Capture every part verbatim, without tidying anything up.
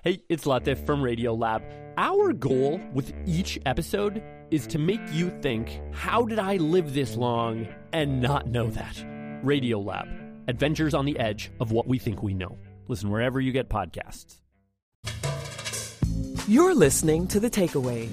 Hey, it's Latif from Radiolab. Our goal with each episode is to make you think, how did I live this long and not know that? Radiolab, adventures on the edge of what we think we know. Listen wherever you get podcasts. You're listening to The Takeaway.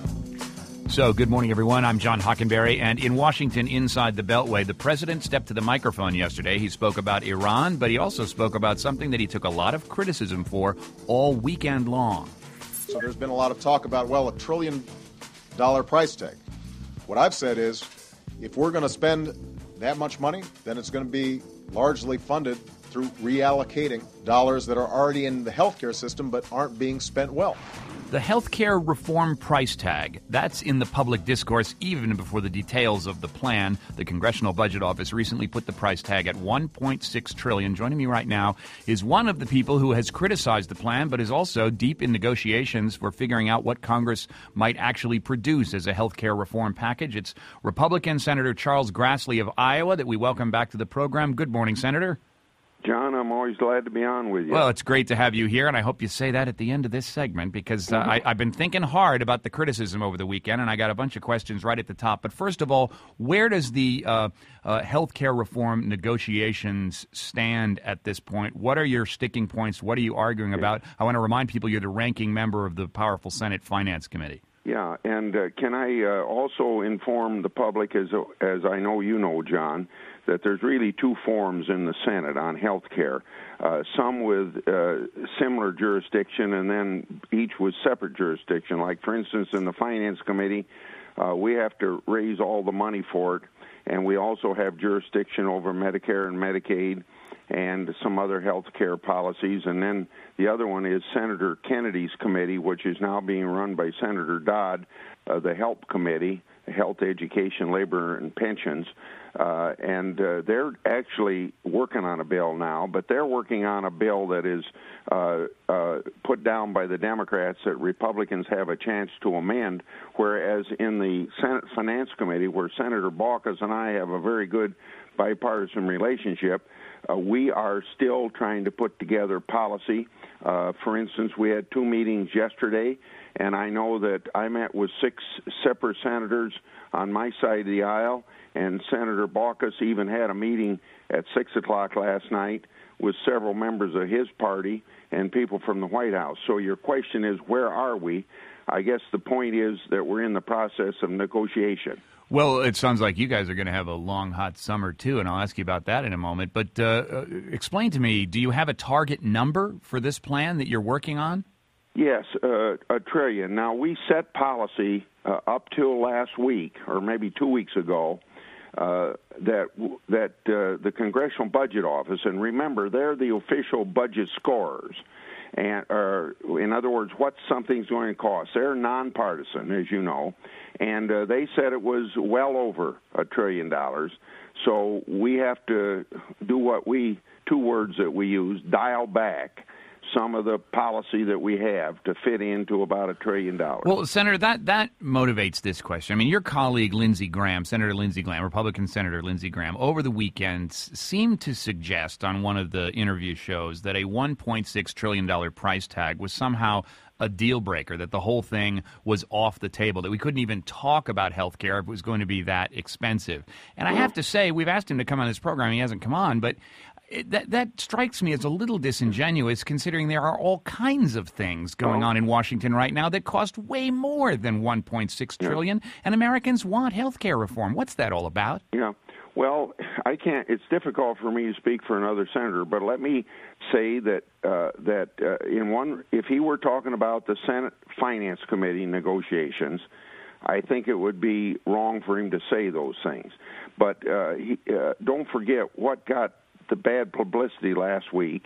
So, good morning, everyone. I'm John Hockenberry, and in Washington, inside the Beltway, the president stepped to the microphone yesterday. He spoke about Iran, but he also spoke about something that he took a lot of criticism for all weekend long. So there's been a lot of talk about, well, a trillion dollar price tag. What I've said is, if we're going to spend that much money, then it's going to be largely funded through reallocating dollars that are already in the healthcare system but aren't being spent well. The healthcare reform price tag, that's in the public discourse even before the details of the plan. The Congressional Budget Office recently put the price tag at one point six trillion dollars. Joining me right now is one of the people who has criticized the plan but is also deep in negotiations for figuring out what Congress might actually produce as a healthcare reform package. It's Republican Senator Charles Grassley of Iowa that we welcome back to the program. Good morning, Senator. John, I'm always glad to be on with you. Well, it's great to have you here, and I hope you say that at the end of this segment, because uh, I, I've been thinking hard about the criticism over the weekend, and I got a bunch of questions right at the top. But first of all, where does the uh, uh, health care reform negotiations stand at this point? What are your sticking points? What are you arguing about? I want to remind people you're the ranking member of the powerful Senate Finance Committee. Yeah, and uh, can I uh, also inform the public, as as I know you know, John, that there's really two forums in the Senate on health care, uh, some with uh, similar jurisdiction and then each with separate jurisdiction. Like, for instance, in the Finance Committee, uh, we have to raise all the money for it, and we also have jurisdiction over Medicare and Medicaid and some other health care policies. And then the other one is Senator Kennedy's committee, which is now being run by Senator Dodd, uh, the HELP Committee, Health, Education, Labor, and Pensions. Uh, and uh, they're actually working on a bill now, but they're working on a bill that is uh, uh, put down by the Democrats that Republicans have a chance to amend, whereas in the Senate Finance Committee, where Senator Baucus and I have a very good bipartisan relationship, uh, we are still trying to put together policy. Uh, for instance, we had two meetings yesterday, and I know that I met with six separate senators on my side of the aisle, and Senator Baucus even had a meeting at six o'clock last night with several members of his party and people from the White House. So your question is, where are we? I guess the point is that we're in the process of negotiation. Well, it sounds like you guys are going to have a long, hot summer, too, and I'll ask you about that in a moment. But uh, explain to me, do you have a target number for this plan that you're working on? Yes, uh, a trillion. Now, we set policy uh, up till last week, or maybe two weeks ago, uh, that that uh, the Congressional Budget Office, and remember, they're the official budget scorers, and uh, in other words, what something's going to cost. They're nonpartisan, as you know, and uh, they said it was well over a trillion dollars. So we have to do what we, two words that we use, dial back some of the policy that we have to fit into about a trillion dollars. Well, Senator, that, that motivates this question. I mean, your colleague Lindsey Graham, Senator Lindsey Graham, Republican Senator Lindsey Graham, over the weekend seemed to suggest on one of the interview shows that a one point six trillion dollars price tag was somehow a deal breaker, that the whole thing was off the table, that we couldn't even talk about health care if it was going to be that expensive. And I have to say, we've asked him to come on this program. He hasn't come on, but It, that that strikes me as a little disingenuous, considering there are all kinds of things going on in Washington right now that cost way more than one point six trillion dollars, and Americans want health care reform. What's that all about? Yeah. Well, I can't. It's difficult for me to speak for another senator, but let me say that uh, that uh, in one, if he were talking about the Senate Finance Committee negotiations, I think it would be wrong for him to say those things. But uh, he, uh, don't forget what got the bad publicity last week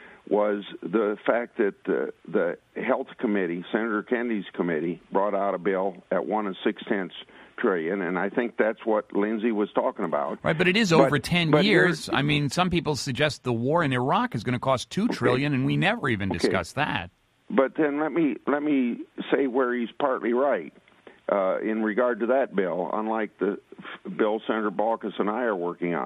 was the fact that uh, the Health Committee, Senator Kennedy's committee, brought out a bill at one and six tenths trillion, and I think that's what Lindsey was talking about. Right, but it is but, over ten years. I mean, some people suggest the war in Iraq is going to cost two okay. trillion, and we never even okay. discussed that. But then let me let me say where he's partly right uh, in regard to that bill, unlike the f- bill Senator Baucus and I are working on.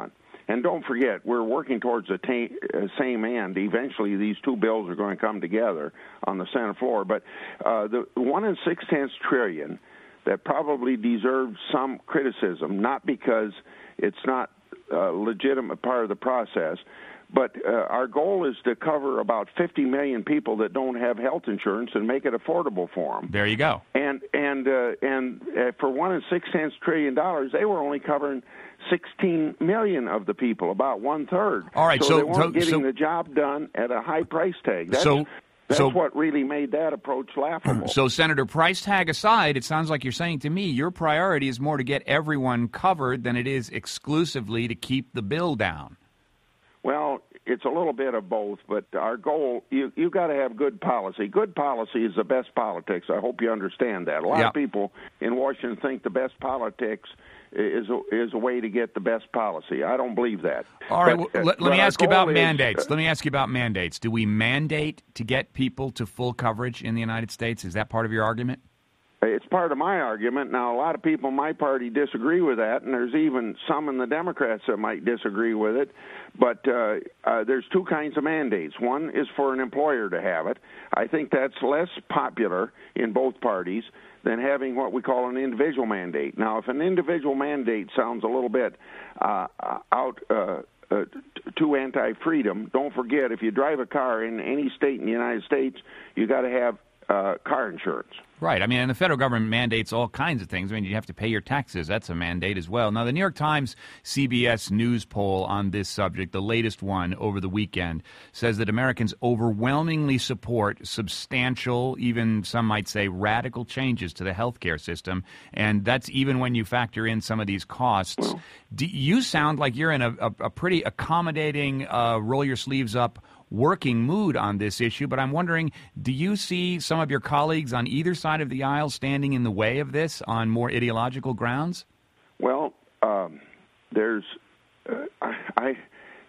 And don't forget, we're working towards the ta- uh, same end. Eventually, these two bills are going to come together on the Senate floor. But uh, the one and six-tenths trillion that probably deserves some criticism, not because it's not a legitimate part of the process, but uh, our goal is to cover about fifty million people that don't have health insurance and make it affordable for them. There you go. And and uh, and uh, for one and six tenths trillion dollars, they were only covering sixteen million of the people, about one third. All right, so, so they weren't so, getting so, the job done at a high price tag. That's, so that's so, what really made that approach laughable. So, Senator, price tag aside, it sounds like you're saying to me your priority is more to get everyone covered than it is exclusively to keep the bill down. Well, it's a little bit of both, but our goal, you you got to have good policy. Good policy is the best politics. I hope you understand that. A lot yeah. of people in Washington think the best politics is a, is a way to get the best policy. I don't believe that. All right, but, well, uh, let, let me ask you about is, mandates. Uh, let me ask you about mandates. Do we mandate to get people to full coverage in the United States? Is that part of your argument? It's part of my argument. Now, a lot of people in my party disagree with that, and there's even some in the Democrats that might disagree with it. But uh, uh, there's two kinds of mandates. One is for an employer to have it. I think that's less popular in both parties than having what we call an individual mandate. Now, if an individual mandate sounds a little bit uh, out uh, uh, too anti-freedom, don't forget, if you drive a car in any state in the United States, you got to have uh, car insurance. Right. I mean, and the federal government mandates all kinds of things. I mean, you have to pay your taxes. That's a mandate as well. Now, the New York Times C B S News poll on this subject, the latest one over the weekend, says that Americans overwhelmingly support substantial, even some might say radical changes to the healthcare system. And that's even when you factor in some of these costs. Well, Do you sound like you're in a, a, a pretty accommodating, uh, roll your sleeves up working mood on this issue, but I'm wondering, do you see some of your colleagues on either side of the aisle standing in the way of this on more ideological grounds? Well, um, there's, uh, I, I,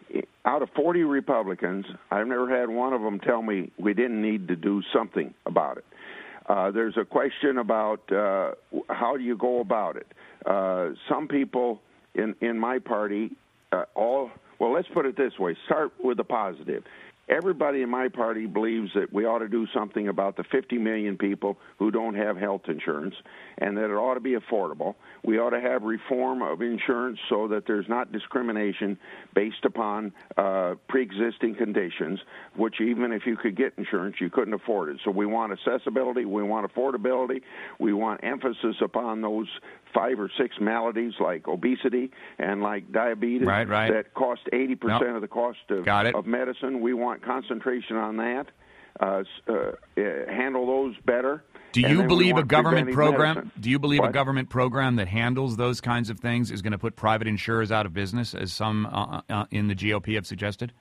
out of forty Republicans, I've never had one of them tell me we didn't need to do something about it. Uh, there's a question about uh, how do you go about it. Uh, some people in, in my party, uh, all, well, let's put it this way, start with the positive. Everybody in my party believes that we ought to do something about the fifty million people who don't have health insurance and that it ought to be affordable. We ought to have reform of insurance so that there's not discrimination based upon uh, pre-existing conditions, which even if you could get insurance, you couldn't afford it. So we want accessibility, we want affordability, we want emphasis upon those five or six maladies like obesity and like diabetes right, right. that cost eighty percent nope. of the cost of, of medicine. We want concentration on that, uh, uh, handle those better. Do you believe a government program? Medicine. Do you believe what? a government program that handles those kinds of things is going to put private insurers out of business, as some uh, uh, in the G O P have suggested?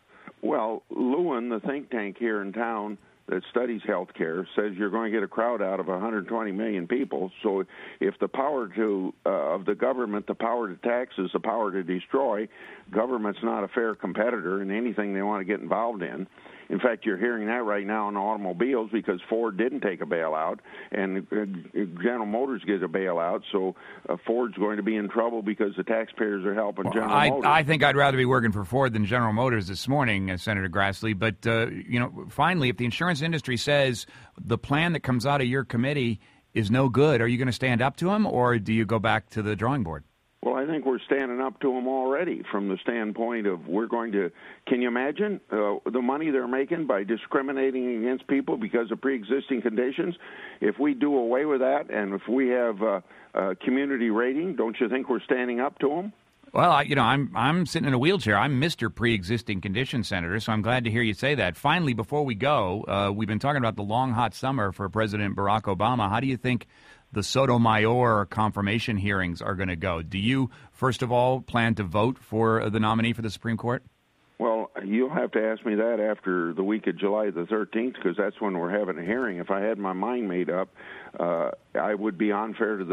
Well, Lewin, the think tank here in town that studies health care, says you're going to get a crowd out of one hundred twenty million people. So if the power to uh, of the government, the power to tax is the power to destroy, government's not a fair competitor in anything they want to get involved in. In fact, you're hearing that right now in automobiles because Ford didn't take a bailout, and General Motors gets a bailout, so uh, Ford's going to be in trouble because the taxpayers are helping well, General I, Motors. I think I'd rather be working for Ford than General Motors this morning, uh, Senator Grassley. But, uh, you know, finally, if the insurance industry says the plan that comes out of your committee is no good, are you going to stand up to them, or do you go back to the drawing board? Well, I think we're standing up to them already from the standpoint of we're going to, can you imagine uh, the money they're making by discriminating against people because of pre-existing conditions? If we do away with that and if we have uh, a community rating, don't you think we're standing up to them? Well, I, you know, I'm I'm sitting in a wheelchair. I'm Mister Pre-Existing Condition, Senator, so I'm glad to hear you say that. Finally, before we go, uh, we've been talking about the long, hot summer for President Barack Obama. How do you think the Sotomayor confirmation hearings are going to go? Do you, first of all, plan to vote for the nominee for the Supreme Court? Well, you'll have to ask me that after the week of July the thirteenth, because that's when we're having a hearing. If I had my mind made up, uh, I would be unfair to the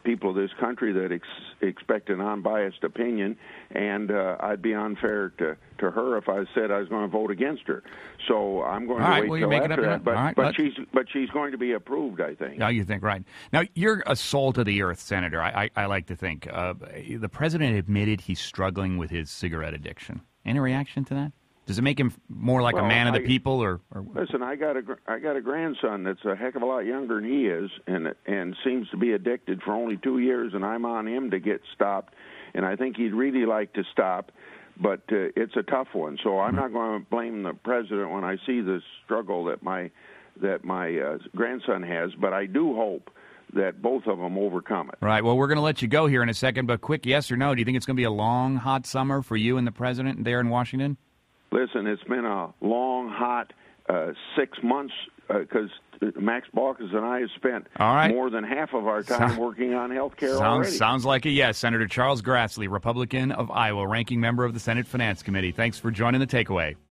people of this country that ex- expect an unbiased opinion, and uh, I'd be unfair to, to her if I said I was going to vote against her. So I'm going All to right, wait well, till you're making after up that. your But, mind. All right, but let- she's but she's going to be approved, I think. Now you think right. Now you're a soul to the earth senator. I, I, I like to think uh, the president admitted he's struggling with his cigarette addiction. Any reaction to that? Does it make him more like Well, a man of the I- people, or, or Listen, I got a gr- I got a grandson that's a heck of a lot younger than he is, and and seems to be addicted for only two years, and I'm on him to get stopped, and I think he'd really like to stop, but uh, it's a tough one. So I'm not going to blame the president when I see the struggle that my that my uh, grandson has, but I do hope that both of them overcome it. Right. Well, we're going to let you go here in a second, but quick yes or no, do you think it's going to be a long, hot summer for you and the president there in Washington? Listen, it's been a long, hot uh, six months because uh, Max Baucus and I have spent All right. more than half of our time Sounds- working on health care Sounds, already. sounds like a yes. Senator Charles Grassley, Republican of Iowa, ranking member of the Senate Finance Committee. Thanks for joining the Takeaway.